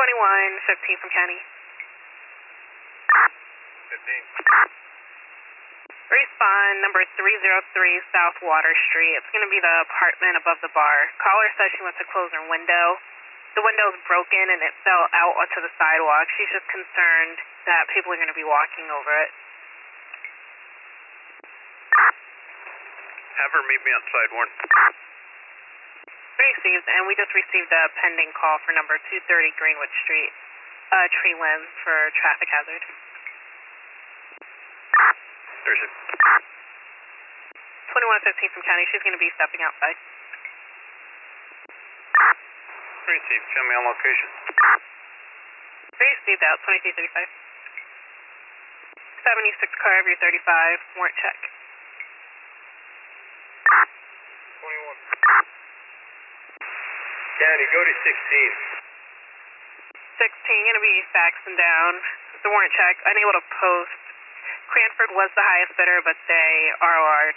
2115 from County. 15. Respond number 303 South Water Street. It's going to be the apartment above the bar. Caller says she wants to close her window. The window's broken and it fell out onto the sidewalk. She's just concerned that people are going to be walking over it. Have her meet me outside, Warren. Received, and we just received a pending call for number 230 Greenwood Street. Tree limb for traffic hazard. There's a 2115 from County. She's going to be stepping outside. receive. Show me on location. Received out 2335. 76 car every 35. Warrant check. 21. County, go to 16. 16, going to be faxing down. The warrant check, unable to post. Cranford was the highest bidder, but they ROR'd.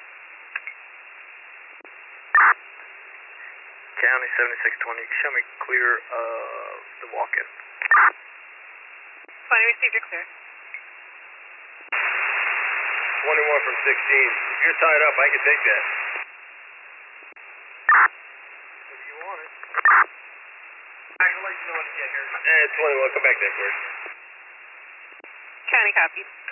County 7620, show me clear of the walk-in. Fine, received, you're clear. 21 from 16. If you're tied up, I can take that. If you want it. I can let you know when to get here. 21, come back there, please. County copied.